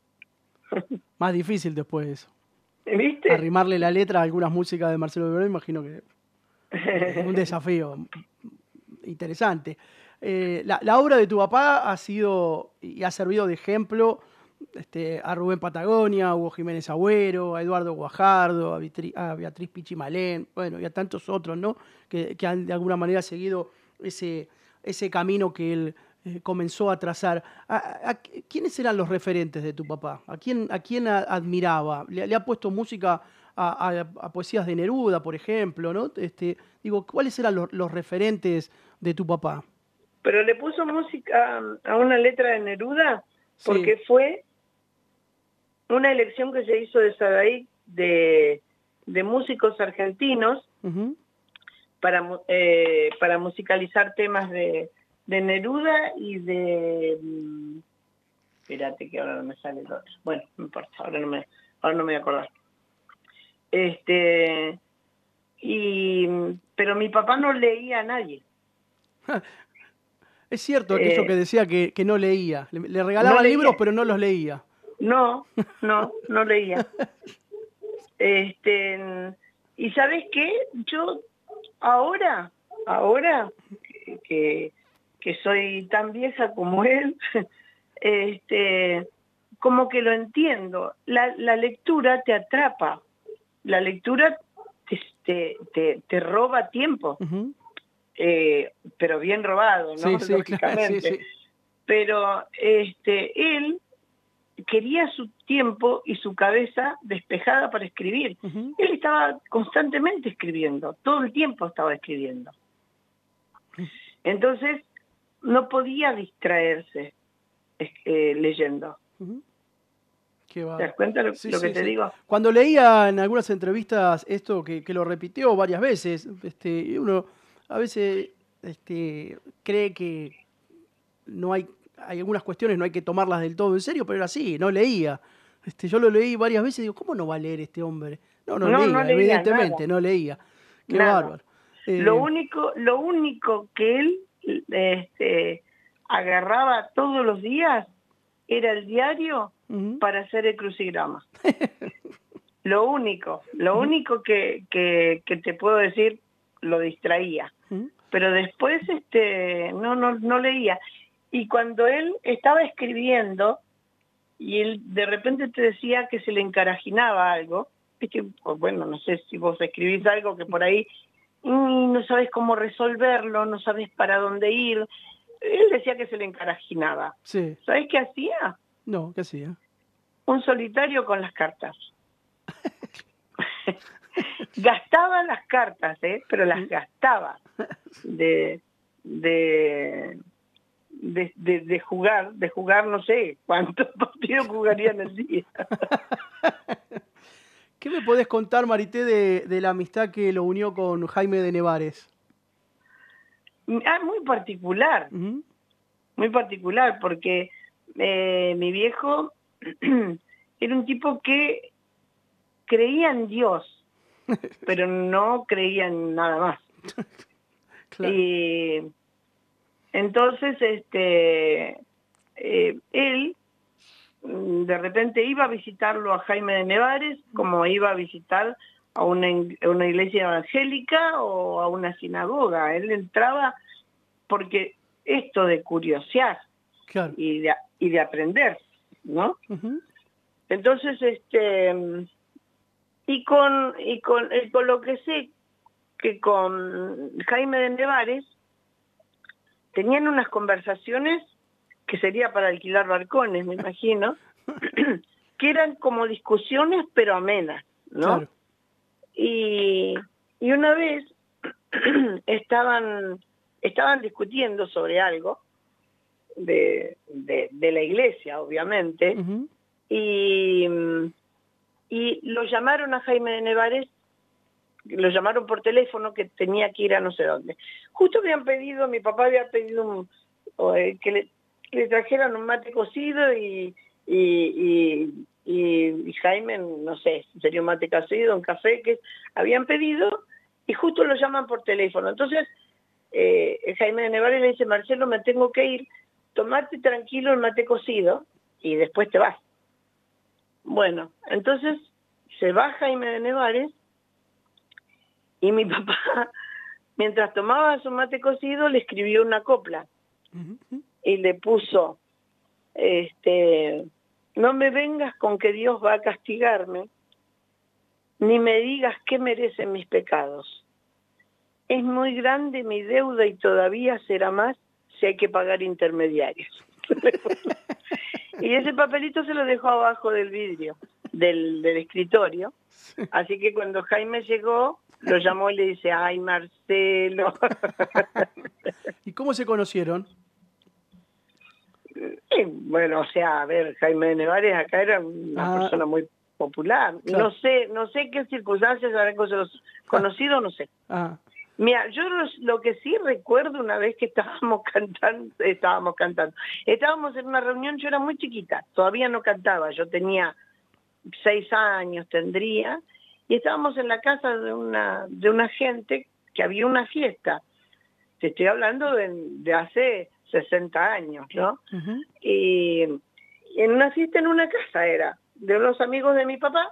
Más difícil después de eso. ¿Viste? Arrimarle la letra a algunas músicas de Marcelo Verón, imagino que es un desafío interesante. Eh, la, la obra de tu papá ha sido y ha servido de ejemplo este, a Rubén Patagonia, a Hugo Jiménez Agüero, a Eduardo Guajardo, a, Vitri, a Beatriz Pichimalén, bueno, y a tantos otros, ¿no? Que, que han de alguna manera seguido ese, ese camino que él eh, comenzó a trazar. ¿A, a, a, ¿Quiénes eran los referentes de tu papá? ¿A quién, a quién a, admiraba? ¿Le, ¿Le, ha puesto música a, a, a poesías de Neruda, por ejemplo, ¿no? Este, digo, ¿cuáles eran los, los referentes de tu papá? Pero le puso música a una letra de Neruda Sí. porque fue una elección que se hizo de Sadaí de, de músicos argentinos Uh-huh. para, eh, para musicalizar temas de, de Neruda y de... Um, espérate que ahora no me sale el otro. Bueno, no importa, ahora no me, ahora no me voy a acordar. Este, y, pero mi papá no leía a nadie. Es cierto aquello que Eh, decía que, que no leía. Le, le no regalaban libros, leía, pero no los leía. no, no, no leía. Este, y ¿sabes qué? Yo ahora, ahora que, que soy tan vieja como él, este, como que lo entiendo. La, la lectura te atrapa, la lectura te, te, te, te roba tiempo, uh-huh. eh, pero bien robado, ¿no? Sí, sí, lógicamente. Claro, sí, sí. Pero este, él quería su tiempo y su cabeza despejada para escribir. Uh-huh. Él estaba constantemente escribiendo, todo el tiempo estaba escribiendo. Entonces, no podía distraerse eh, leyendo. Uh-huh. Qué ¿Te das cuenta lo, sí, lo que sí, te sí. digo? Cuando leía en algunas entrevistas esto que, que lo repitió varias veces, este, uno a veces este, cree que no hay, hay algunas cuestiones, no hay que tomarlas del todo en serio, pero era así, no leía. Este, yo lo leí varias veces y digo, ¿cómo no va a leer este hombre? No, no, no leía, no leía evidentemente, nada. no leía. Qué nada. bárbaro. Eh, lo único, lo único que él este, agarraba todos los días era el diario uh-huh. para hacer el crucigrama. Lo único, lo uh-huh. único que, que, que te puedo decir, lo distraía. Uh-huh. Pero después este, no, no, no leía. Y cuando él estaba escribiendo, y él de repente te decía que se le encarajinaba algo, es que, bueno, no sé si vos escribís algo que por ahí y no sabes cómo resolverlo, no sabes para dónde ir. Él decía que se le encarajinaba. Sí. ¿Sabés qué hacía? No, ¿qué hacía? Un solitario con las cartas. Gastaba las cartas, ¿eh? Pero las gastaba de, de, de, de, de jugar, de jugar no sé cuántos partidos jugarían el día. ¿Qué me podés contar, Marité, de, de la amistad que lo unió con Jaime de Nevares? Ah, muy particular, uh-huh. muy particular, porque eh, mi viejo era un tipo que creía en Dios, pero no creía en nada más. Claro. Y entonces, este, eh, él de repente iba a visitarlo a Jaime de Nevares, como iba a visitar a una, una iglesia evangélica o a una sinagoga. Él entraba porque esto de curiosear, claro. y, de, y de aprender, ¿no? Uh-huh. Entonces, este, y con, y con, y con lo que sé, que con Jaime de Nevares tenían unas conversaciones que sería para alquilar balcones, me imagino, que eran como discusiones pero amenas, ¿no? Claro. Y, y una vez estaban, estaban discutiendo sobre algo de, de, de la iglesia, obviamente, uh-huh. y, y lo llamaron a Jaime de Nevares, lo llamaron por teléfono que tenía que ir a no sé dónde. Justo habían pedido, mi papá había pedido un, eh, que le le trajeran un mate cocido y, y, y, y, y Jaime, no sé, sería un mate cocido, un café que habían pedido, y justo lo llaman por teléfono. Entonces, eh, Jaime de Nevares le dice, Marcelo, me tengo que ir, tomate tranquilo el mate cocido y después te vas. Bueno, entonces se va Jaime de Nevares y mi papá, mientras tomaba su mate cocido, le escribió una copla. Uh-huh. Y le puso, este, no me vengas con que Dios va a castigarme, ni me digas qué merecen mis pecados. Es muy grande mi deuda y todavía será más si hay que pagar intermediarios. Y ese papelito se lo dejó abajo del vidrio, del, del escritorio. Así que cuando Jaime llegó, lo llamó y le dice, ay, Marcelo. ¿Y cómo se conocieron? Sí, bueno, o sea, a ver, Jaime de Nevares acá era una ah, persona muy popular. Claro. No sé, no sé qué circunstancias habrán conocido, ah. no sé. Ah. Mira, yo lo, lo que sí recuerdo una vez que estábamos cantando, estábamos cantando, estábamos en una reunión, yo era muy chiquita, todavía no cantaba, yo tenía seis años, tendría, y estábamos en la casa de una, de una gente que había una fiesta. Te estoy hablando de, de hace sesenta años, ¿no? Uh-huh. Y en una fiesta en una casa era, de unos amigos de mi papá,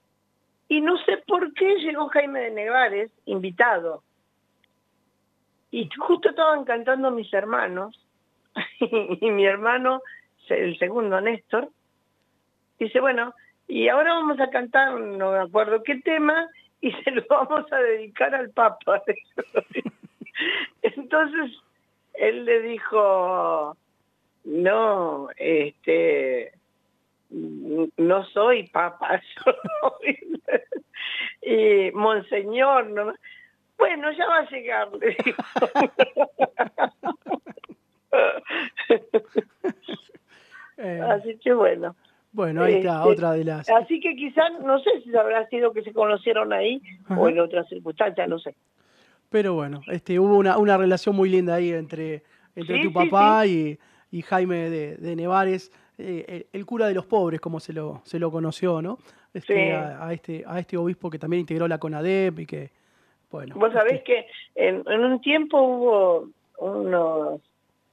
y no sé por qué llegó Jaime de Nevares, invitado. y justo estaban cantando mis hermanos, y mi hermano, el segundo, Néstor, dice, bueno, y ahora vamos a cantar, no me acuerdo qué tema, y se lo vamos a dedicar al Papa. Entonces, él le dijo, no, este, no soy Papa, soy, y Monseñor, no. Bueno, ya va a llegar, le dijo. eh, Así que bueno. bueno, ahí está, Este, otra de las... así que quizás, no sé si habrá sido que se conocieron ahí o Ajá. en otras circunstancias, no sé. Pero bueno, este, hubo una, una relación muy linda ahí entre, entre tu Sí, sí, sí. papá y, y Jaime de, de Nevares, eh, el, el cura de los pobres, como se lo, se lo conoció, ¿no? Este, Sí. a, a este, a este obispo que también integró la CONADEP y que, bueno, Vos sabés este, que en, en un tiempo hubo unos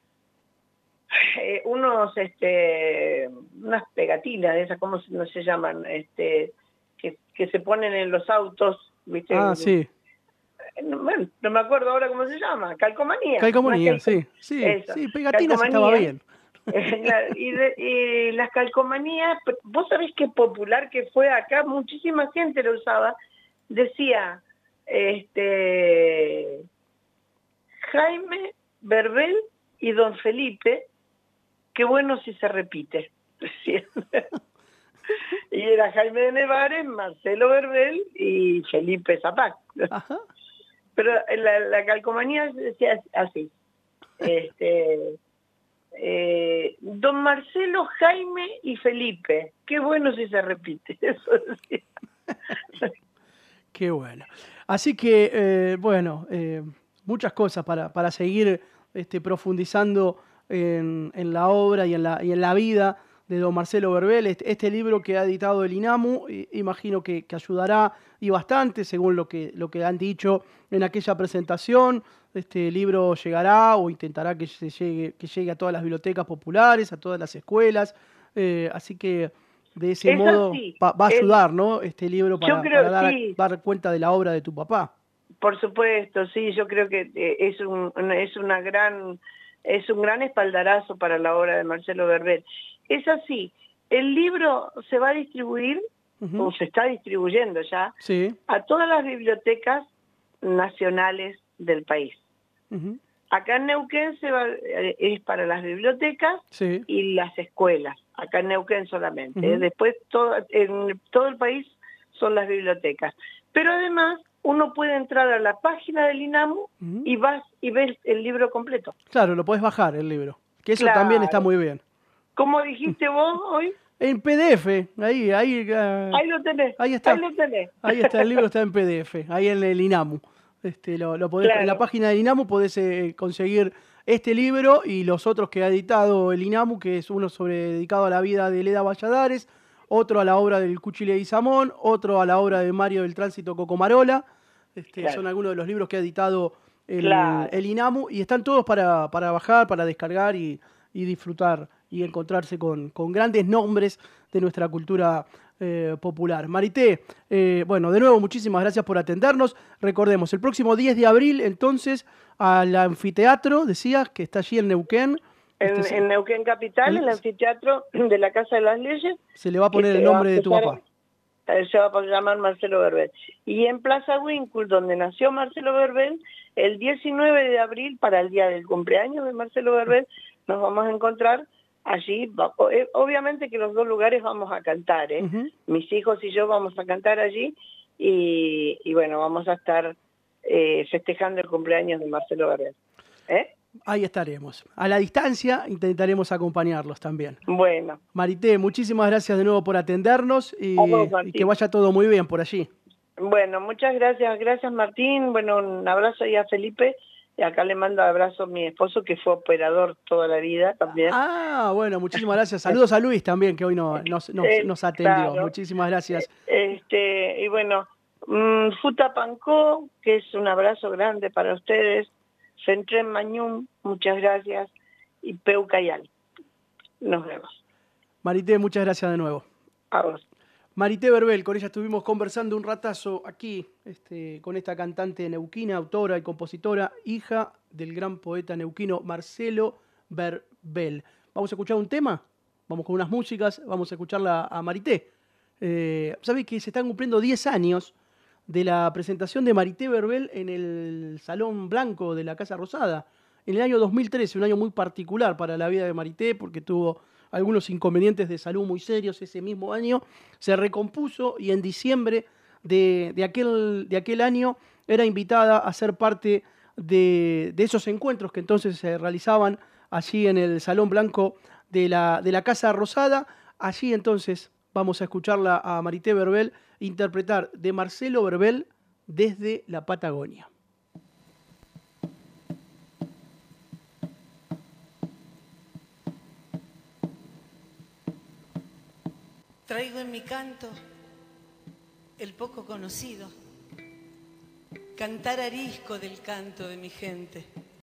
eh, unos este unas pegatinas de esas, ¿cómo se, no se llaman? Este que, que se ponen en los autos, ¿viste? ah, sí, No, bueno, no me acuerdo ahora cómo se llama, calcomanía, una calcomanía, calco- sí, sí, eso, sí, pegatinas estaba calcomanía. bien. Eh, la- y, de- y las calcomanías, vos sabés qué popular que fue acá, muchísima gente lo usaba, decía, este, Jaime, Berbel y Don Felipe, qué bueno si se repite, decían. Y era Jaime de Nevares, Marcelo Berbel y Felipe Zapac. Ajá. Pero la, la calcomanía decía así, este, eh, Don Marcelo, Jaime y Felipe, qué bueno si se repite, eso decía. Qué bueno. Así que, eh, bueno, eh, muchas cosas para, para seguir este, profundizando en, en la obra y en la, y en la vida de don Marcelo Berbel. Este, este libro que ha editado el INAMU, eh, imagino que, que ayudará y bastante, según lo que, lo que han dicho en aquella presentación. Este libro llegará o intentará que, se llegue, que llegue a todas las bibliotecas populares, a todas las escuelas. Eh, así que de ese Es modo así, va, va a el, ayudar, ¿no? Este libro yo para, para creo, dar, sí, dar cuenta de la obra de tu papá. por supuesto, sí, yo creo que eh, es un es una gran es un gran espaldarazo para la obra de Marcelo Berbel. Es así, el libro se va a distribuir, Ujú. o se está distribuyendo ya, Sí. a todas las bibliotecas nacionales del país. Ujú. Acá en Neuquén se va, eh, es para las bibliotecas Sí. y las escuelas, acá en Neuquén solamente. ¿eh? Ujú. Después todo, en todo el país son las bibliotecas. Pero además uno puede entrar a la página del INAMU Ujú. y vas y ves el libro completo. Claro, lo podés bajar el libro. Que eso también está Claro. muy bien. ¿Cómo dijiste vos hoy? En P D F, ahí, ahí, eh, Ahí lo tenés, ahí ahí está. lo tenés. Ahí está, el libro está en P D F, ahí en el INAMU. Este, lo, lo podés, en la Claro, página del INAMU podés eh, conseguir este libro y los otros que ha editado el INAMU, que es uno sobre dedicado a la vida de Leda Valladares, otro a la obra del Cuchile y Samón, otro a la obra de Mario del Tránsito Cocomarola. Este, claro, son algunos de los libros que ha editado el, claro. el INAMU y están todos para, para bajar, para descargar y, y disfrutar y encontrarse con, con grandes nombres de nuestra cultura eh, popular. Marité, eh, bueno, de nuevo muchísimas gracias por atendernos. Recordemos, el próximo diez de abril, entonces, al anfiteatro, decías, que está allí en Neuquén. Este, En, se, en Neuquén Capital, el- el anfiteatro de la Casa de las Leyes, se le va a que poner el se va a nombre de tu empezar, papá. eh, se va a llamar Marcelo Berbel. Y en Plaza Winkle, donde nació Marcelo Berbel, el diecinueve de abril, para el día del cumpleaños de Marcelo Berbel, nos vamos a encontrar allí. Va- o- eh, Obviamente que los dos lugares vamos a cantar, ¿eh? Ujú. Mis hijos y yo vamos a cantar allí y, y bueno, vamos a estar eh, festejando el cumpleaños de Marcelo Berbel. ¿Eh? Ahí estaremos. A la distancia intentaremos acompañarlos también. Bueno, Marité, muchísimas gracias de nuevo por atendernos a vos, y, y que Martín. vaya todo muy bien por allí. Bueno, muchas gracias, gracias Martín. Bueno, un abrazo ahí a Felipe. Y acá le mando abrazo a mi esposo, que fue operador toda la vida también. Ah, bueno, muchísimas gracias. Saludos a Luis también, que hoy no- nos, nos- Eh, nos atendió. claro. Muchísimas gracias. Este, y bueno, mm, Futa Pancó, que es un abrazo grande para ustedes. Centren Mañum, muchas gracias. Y Peucayal. Nos vemos. Marité, muchas gracias de nuevo. A vos. Marité Berbel, con ella estuvimos conversando un ratazo aquí, este, con esta cantante neuquina, autora y compositora, hija del gran poeta neuquino Marcelo Verbel. Vamos a escuchar un tema, vamos con unas músicas, vamos a escucharla a Marité. Eh, ¿Sabés que se están cumpliendo diez años de la presentación de Marité Verbel en el Salón Blanco de la Casa Rosada? En el año dos mil trece, un año muy particular para la vida de Marité, porque tuvo algunos inconvenientes de salud muy serios ese mismo año, se recompuso y en diciembre de, de, aquel, de aquel año era invitada a ser parte de, de esos encuentros que entonces se realizaban allí en el Salón Blanco de la, de la Casa Rosada. Allí entonces vamos a escucharla a Marité Verbel interpretar de Marcelo Verbel desde la Patagonia. Traigo en mi canto el poco conocido, cantar arisco del canto de mi gente.